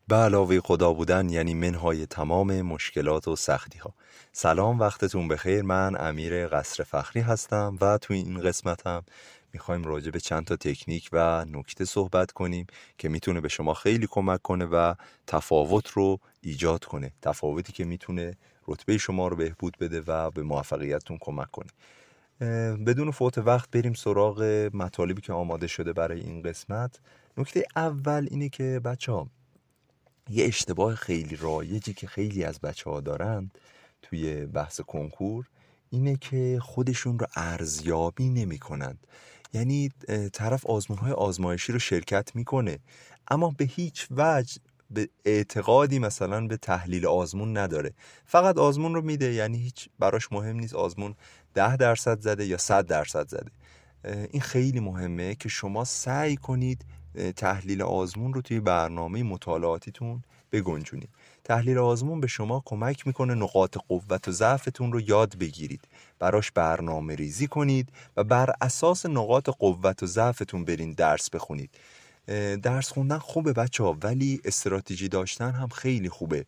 به علاوه خدا بودن یعنی منهای تمام مشکلات و سختی ها. سلام، وقتتون بخیر. من امیر قصر فخری هستم و توی این قسمتم میخوایم راجع به چند تا تکنیک و نکته صحبت کنیم که میتونه به شما خیلی کمک کنه و تفاوت رو ایجاد کنه، تفاوتی که میتونه رتبه شما رو بهبود بده و به موفقیتتون کمک کنه. بدون فوت وقت بریم سراغ مطالبی که آماده شده برای این قسمت. نکته اول اینه که بچه‌ها، یه اشتباه خیلی رایجی که خیلی از بچه‌ها دارن توی بحث کنکور اینه که خودشون رو ارزیابی نمی‌کنند. یعنی طرف آزمون‌های آزمایشی رو شرکت میکنه اما به هیچ وجه به اعتقادی مثلا به تحلیل آزمون نداره، فقط آزمون رو میده، یعنی هیچ براش مهم نیست آزمون 10% زده یا 100% زده. این خیلی مهمه که شما سعی کنید تحلیل آزمون رو توی برنامه مطالعاتیتون بگنجونید. تحلیل آزمون به شما کمک میکنه نقاط قوت و ضعفتون رو یاد بگیرید، براش برنامه ریزی کنید و بر اساس نقاط قوت و ضعفتون برین درس بخونید. درس خوندن خوبه بچه‌ها، ولی استراتژی داشتن هم خیلی خوبه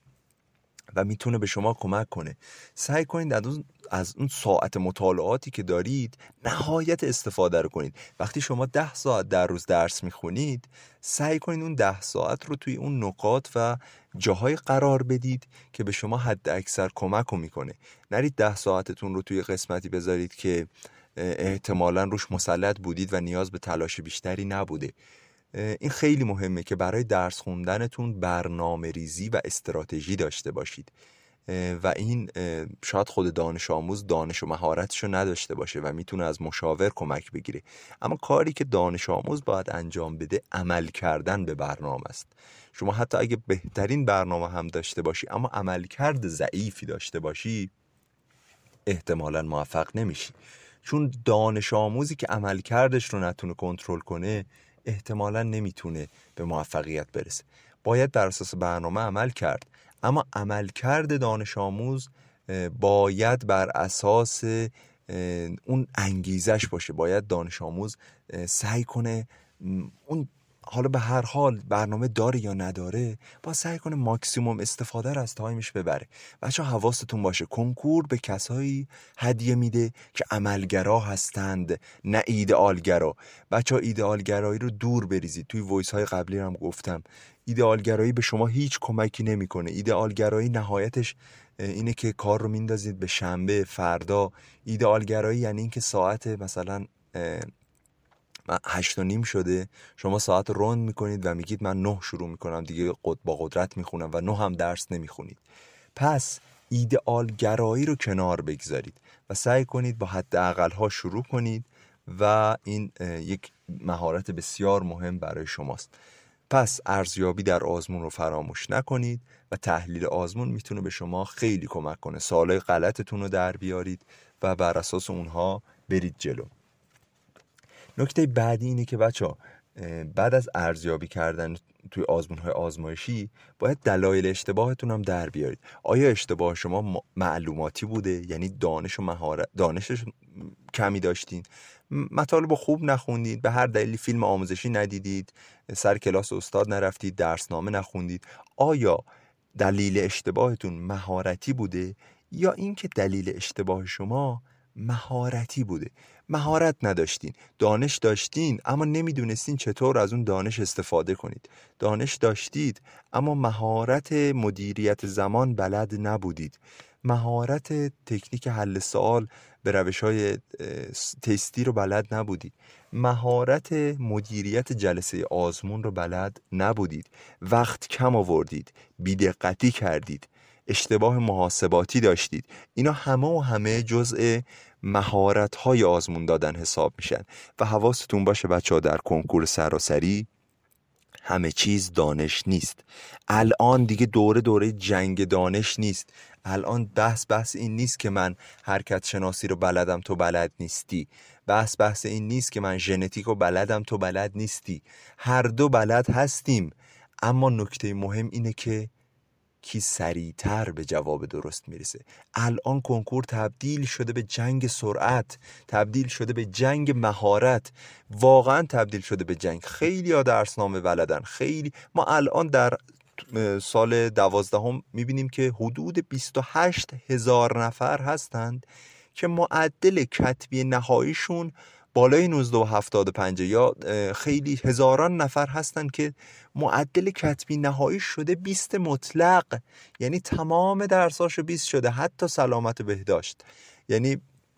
و میتونه به شما کمک کنه. سعی کنید از اون ساعت مطالعاتی که دارید نهایت استفاده رو کنید. وقتی شما 10 ساعت در روز درس میخونید، سعی کنید اون 10 ساعت رو توی اون نقاط و جاهای قرار بدید که به شما حد اکثر کمک رو میکنه. نرید 10 ساعتتون رو توی قسمتی بذارید که احتمالاً روش مسلط بودید و نیاز به تلاش بیشتری نبوده. این خیلی مهمه که برای درس خوندنتون برنامه ریزی و استراتژی داشته باشید و این شاید خود دانش آموز دانش و مهارتشو نداشته باشه و میتونه از مشاور کمک بگیره، اما کاری که دانش آموز باید انجام بده عمل کردن به برنامه است. شما حتی اگه بهترین برنامه هم داشته باشی اما عملکرد ضعیفی داشته باشی، احتمالاً موفق نمیشی، چون دانش آموزی که عملکردش رو نتونه کنترل کنه احتمالاً نمیتونه به موفقیت برسه. باید بر اساس برنامه عمل کرد، اما عملکرد دانش آموز باید بر اساس اون انگیزش باشه. باید دانش آموز سعی کنه اون، حالا به هر حال برنامه داره یا نداره، با سعی کنه ماکسیموم استفاده رو از تایمش ببره. بچه حواستون باشه کنکور به کسایی هدیه میده که عملگرا هستند، نه ایدئالگرا. بچه ایدئالگرایی رو دور بریزید. توی وایس های قبلی هم گفتم ایدئالگرایی به شما هیچ کمکی نمیکنه. ایدئالگرایی نهایتش اینه که کار رو میندازید به شنبه فردا. ایدئالگرایی یعنی این که ساعت مثلا 8:30 شده، شما ساعت روند میکنید و میگید من 9 شروع میکنم دیگه، با قدرت میخونم و 9 هم درس نمیخونید. پس ایدئال گرایی رو کنار بگذارید و سعی کنید با حداقل ها شروع کنید و این یک مهارت بسیار مهم برای شماست. پس ارزیابی در آزمون رو فراموش نکنید و تحلیل آزمون میتونه به شما خیلی کمک کنه. سوالای غلطتون رو در بیارید و بر اساس اونها برید جلو. نکته بعدی اینه که بچه‌ها بعد از ارزیابی کردن توی آزمون‌های آزمایشی باید دلایل اشتباهتون هم در بیارید. آیا اشتباه شما معلوماتی بوده، یعنی دانش و مهارت، دانشش کمی داشتین، مطالب خوب نخوندید، به هر دلیلی فیلم آموزشی ندیدید، سر کلاس استاد نرفتید، درسنامه نخوندید؟ آیا دلیل اشتباهتون مهارتی بوده یا اینکه دلیل اشتباه شما مهارتی بوده؟ مهارت نداشتین، دانش داشتین اما نمیدونستین چطور از اون دانش استفاده کنید. دانش داشتید اما مهارت مدیریت زمان بلد نبودید. مهارت تکنیک حل سوال به روش‌های تستی رو بلد نبودید. مهارت مدیریت جلسه آزمون رو بلد نبودید. وقت کم آوردید، بی‌دقتی کردید، اشتباه محاسباتی داشتید. اینا همه جزء مهارت‌های آزمون دادن حساب میشن و حواستون باشه بچه‌ها در کنکور سراسری همه چیز دانش نیست. الان دیگه دوره جنگ دانش نیست. الان بحث این نیست که من حرکت شناسی رو بلدم تو بلد نیستی. بحث این نیست که من ژنتیک رو بلدم تو بلد نیستی. هر دو بلد هستیم، اما نکته مهم اینه که کی سریعتر به جواب درست میرسه. الان کنکور تبدیل شده به جنگ سرعت، تبدیل شده به جنگ مهارت، واقعا تبدیل شده به جنگ. خیلی ها درسنامه بلدن، خیلی. ما الان سال 12 میبینیم که حدود 28,000 نفر هستند که معدل کتبی نهاییشون بالای 19.75 یا خیلی هزاران نفر هستند که معدل کتبی نهایی شده 20 مطلق، یعنی تمام درساشو 20 شده، حتی سلامت بهداشت، یعنی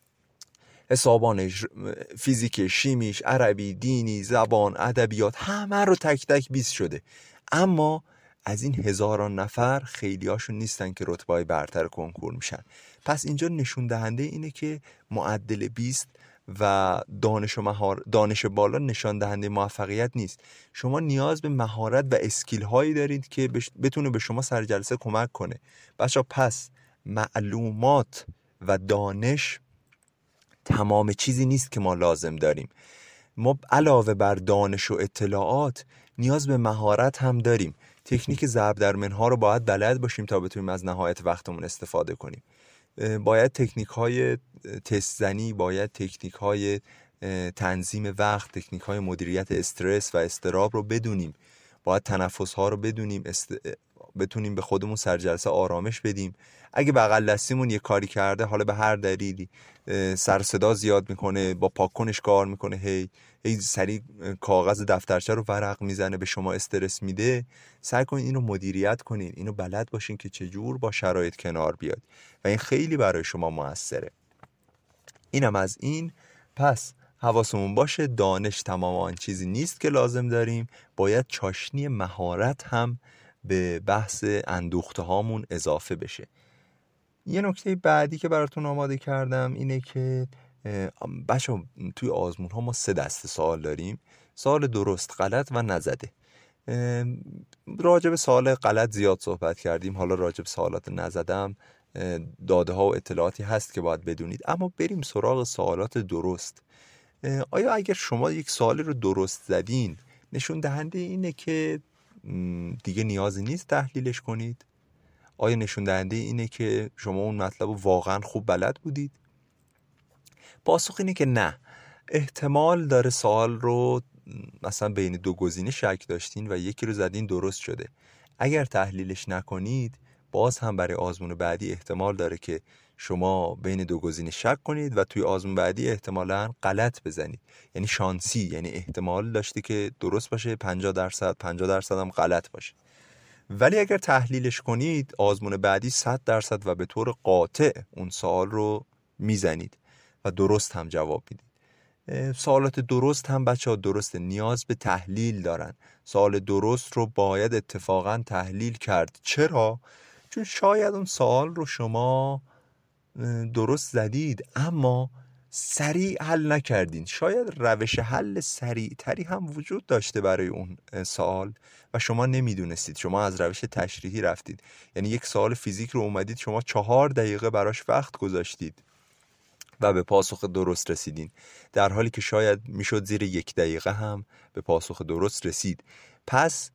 حسابانش، فیزیک، شیمیش، عربی، دینی، زبان، ادبیات، همه رو تک تک 20 شده. اما از این هزاران نفر خیلیاشون نیستن که رتبه‌های برتر کنکور میشن. پس اینجا نشون دهنده اینه که معدل 20 و دانش بالا نشان دهنده موفقیت نیست. شما نیاز به مهارت و اسکیل هایی دارید که بتونه به شما سر جلسه کمک کنه. بچه‌ها پس معلومات و دانش تمام چیزی نیست که ما لازم داریم. ما علاوه بر دانش و اطلاعات نیاز به مهارت هم داریم. تکنیک ضرب در منها رو باید بلد باشیم تا بتونیم از نهایت وقتمون استفاده کنیم. باید تکنیک های تست زنی، باید تکنیک های تنظیم وقت، تکنیک های مدیریت استرس و اضطراب رو بدونیم. باید تنفس ها رو بدونیم، بتونیم به خودمون سر جلسه آرامش بدیم. اگه بغل دستیمون یه کاری کرده، حالا به هر دلیلی سر صدا زیاد میکنه، با پاککنش کار میکنه، هی سریع کاغذ دفترچه رو ورق میزنه، به شما استرس میده، سعی کنین اینو مدیریت کنین، اینو بلد باشین که چجور با شرایط کنار بیاد و این خیلی برای شما موثره. اینم از این. پس حواسمون باشه دانش تمام آن چیزی نیست که لازم داریم، باید چاشنی مهارت هم به بحث اندوخته هامون اضافه بشه. یه نکته بعدی که براتون آماده کردم اینه که بچه توی آزمون ها ما 3 دسته سوال داریم: سوال درست، غلط و نزده. راجع به سوال غلط زیاد صحبت کردیم، حالا راجع به سوالات نزدم داده ها و اطلاعاتی هست که باید بدونید. اما بریم سراغ سوالات درست. آیا اگر شما یک سوالی رو درست زدین نشون دهنده اینه که دیگه نیازی نیست تحلیلش کنید؟ آیا نشون دهنده اینه که شما اون مطلب رو واقعا خوب بلد بودید؟ پاسخ اینه که نه. احتمال داره سوال رو مثلا بین 2 گزینه شک داشتین و یکی رو زدین درست شده. اگر تحلیلش نکنید باز هم برای آزمون بعدی احتمال داره که شما بین 2 گزینه شک کنید و توی آزمون بعدی احتمالاً غلط بزنید. یعنی شانسی، یعنی احتمال داشته که درست باشه 50%، 50% هم غلط باشه. ولی اگر تحلیلش کنید آزمون بعدی 100% و به طور قاطع اون سوال رو میزنید و درست هم جواب میدید. سوالات درست هم بچه‌ها درسته، نیاز به تحلیل دارن. سوال درست رو باید اتفاقا تحلیل کرد. چرا؟ چون شاید اون سوال رو شما درست زدید اما سریع حل نکردین. شاید روش حل سریع تری هم وجود داشته برای اون سوال و شما نمیدونستید، شما از روش تشریحی رفتید. یعنی یک سوال فیزیک رو اومدید شما 4 دقیقه براش وقت گذاشتید و به پاسخ درست رسیدین، در حالی که شاید میشد زیر 1 دقیقه هم به پاسخ درست رسید. پس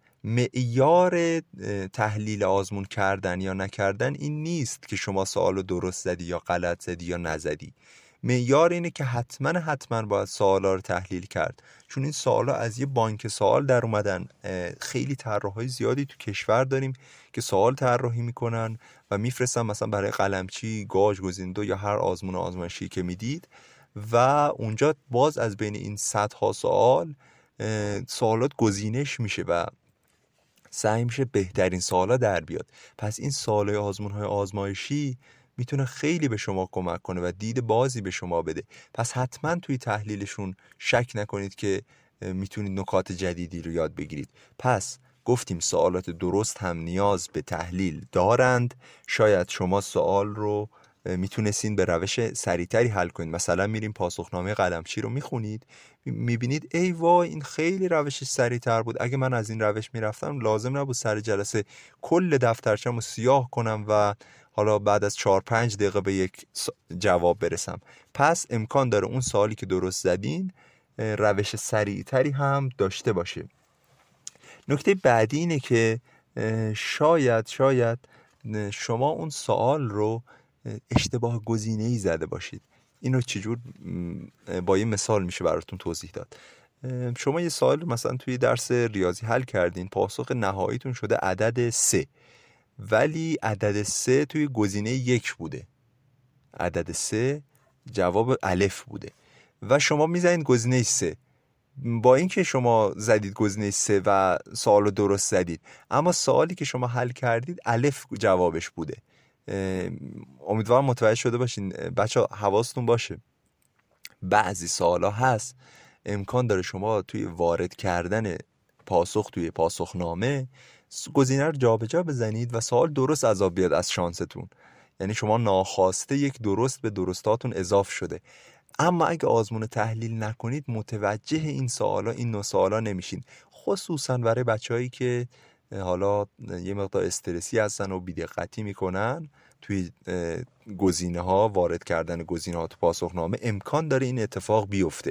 معیار تحلیل آزمون کردن یا نکردن این نیست که شما سوالو درست زدی یا غلط زدی یا نزدی. معیار اینه که حتما باید سوالا رو تحلیل کرد، چون این سوالا از یه بانک سوال در اومدن. خیلی طراحای زیادی تو کشور داریم که سوال طراحی میکنن و میفرستن مثلا برای قلمچی، گاج، گزینه یا هر آزمون آزمایشی که میدید و اونجا باز از بین این صدها سوال سوالات گزینش میشه و سعی میشه بهترین سوالا در بیاد. پس این سوالای آزمون‌های آزمایشی میتونه خیلی به شما کمک کنه و دید بازی به شما بده. پس حتما توی تحلیلشون شک نکنید که میتونید نکات جدیدی رو یاد بگیرید. پس گفتیم سوالات درست هم نیاز به تحلیل دارند. شاید شما سوال رو میتونستین به روش سریعتری حل کنید. مثلا میریم پاسخنامه قلمچی رو میخونید، میبینید ای وای این خیلی روش سریعتر بود، اگه من از این روش میرفتم لازم نبود سر جلسه کل دفترچه‌مو سیاه کنم و حالا بعد از 4-5 دقیقه به یک جواب برسم. پس امکان داره اون سوالی که درست زدین روش سریعتری هم داشته باشه. نکته بعدی اینه که شاید شما اون سوال رو اشتباه گزینه‌ای زده باشید. اینو چجور با یه مثال میشه براتون توضیح داد. شما یه سوال مثلا توی درس ریاضی حل کردین، پاسخ نهاییتون شده عدد 3، ولی عدد 3 توی گزینه 1 بوده، عدد 3 جواب الف بوده و شما میزنید گزینه 3. با اینکه شما زدید گزینه 3 و سوالو درست زدید، اما سوالی که شما حل کردید الف جوابش بوده. امیدوارم متوجه شده باشین. بچه حواستون باشه بعضی سوالا هست امکان داره شما توی وارد کردن پاسخ توی پاسخنامه گزینه رو جابجا بزنید و سوال درست از آب بیاد از شانستون، یعنی شما ناخواسته یک درست به درستاتون اضاف شده. اما اگه آزمون تحلیل نکنید متوجه این سوالا، این نوع سوالا نمیشین، خصوصا برای بچه‌هایی که حالا یه مقدار استرسی هستن و بی‌دقتی میکنن توی گزینه ها، وارد کردن گزینه ها تو پاسخنامه امکان داره این اتفاق بیفته.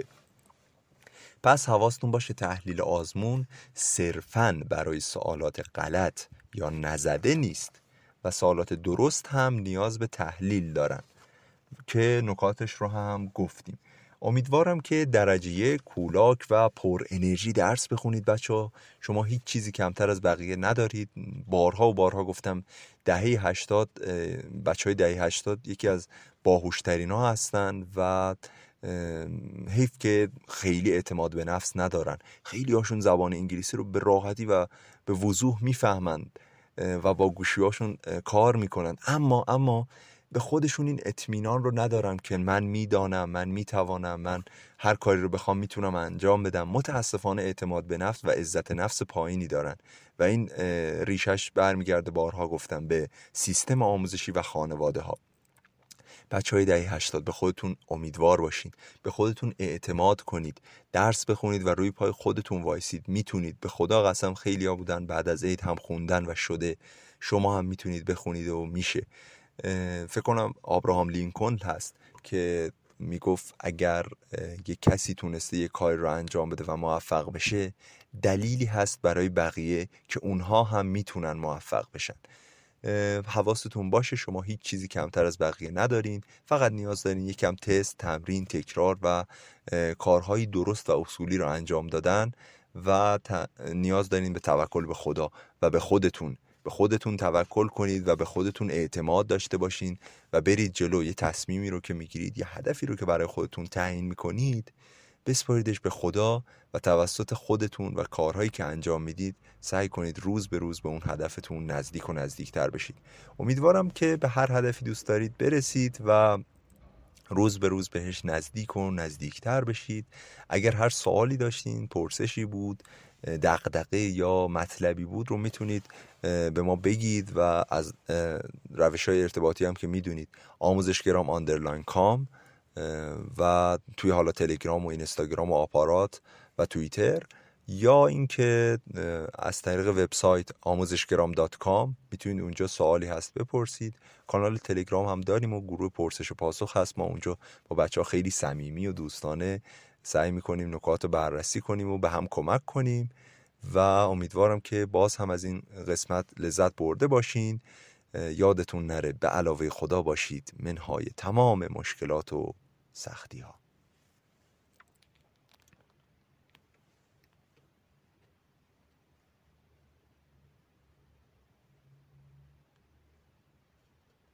پس حواستون باشه تحلیل آزمون صرفاً برای سوالات غلط یا نزده نیست و سوالات درست هم نیاز به تحلیل دارن که نکاتش رو هم گفتیم. امیدوارم که درجه کولاک و پر انرژی درس بخونید بچه‌ها. شما هیچ چیزی کمتر از بقیه ندارید. بارها و بارها گفتم دهه 80 بچهای دهه 80 یکی از باهوشترین ها هستن و حیف که خیلی اعتماد به نفس ندارن. خیلی هاشون زبان انگلیسی رو به راحتی و به وضوح میفهمند و با گوشی‌هاشون کار میکنن، اما به خودشون این اطمینان رو ندارن که من میدانم، من میتوانم، من هر کاری رو بخوام میتونم انجام بدم. متاسفانه اعتماد به نفس و عزت نفس پایینی دارن و این ریشش برمیگرده، بارها گفتم، به سیستم آموزشی و خانواده ها. بچهای دهه 80 به خودتون امیدوار باشین، به خودتون اعتماد کنید، درس بخونید و روی پای خودتون وایسید. میتونید، به خدا قسم خیلی‌ها بودن بعد از عید هم خوندن و شده، شما هم میتونید بخونید و میشه. فکر کنم آبراهام لینکلن هست که میگفت اگر یک کسی تونسته یک کاری رو انجام بده و موفق بشه، دلیلی هست برای بقیه که اونها هم میتونن موفق بشن. حواستون باشه شما هیچ چیزی کمتر از بقیه ندارین، فقط نیاز دارین یکم تست، تمرین، تکرار و کارهای درست و اصولی رو انجام دادن و نیاز دارین به توکل به خدا و به خودتون توکل کنید و به خودتون اعتماد داشته باشین و برید جلو. یه تصمیمی رو که میگیرید، یه هدفی رو که برای خودتون تعیین میکنید، بسپاریدش به خدا و توسط خودتون و کارهایی که انجام میدید سعی کنید روز به روز به اون هدفتون نزدیک و نزدیکتر بشید. امیدوارم که به هر هدفی دوست دارید برسید و روز به روز بهش نزدیک و نزدیکتر بشید. اگر هر سوالی داشتین، پرسشی بود، دغدغه یا مطلبی بود رو میتونید به ما بگید و از روش‌های ارتباطی هم که میدونید، آموزشگرام_کام و توی حالا تلگرام و اینستاگرام و آپارات و توییتر، یا اینکه از طریق وبسایت amozeshgeram.com میتونید اونجا سوالی هست بپرسید. کانال تلگرام هم داریم و گروه پرسش و پاسخ هست. ما اونجا با بچه‌ها خیلی صمیمی و دوستانه سعی میکنیم نکات رو بررسی کنیم و به هم کمک کنیم و امیدوارم که باز هم از این قسمت لذت برده باشین. یادتون نره به علاوه خدا باشید منهای تمام مشکلات و سختی ها.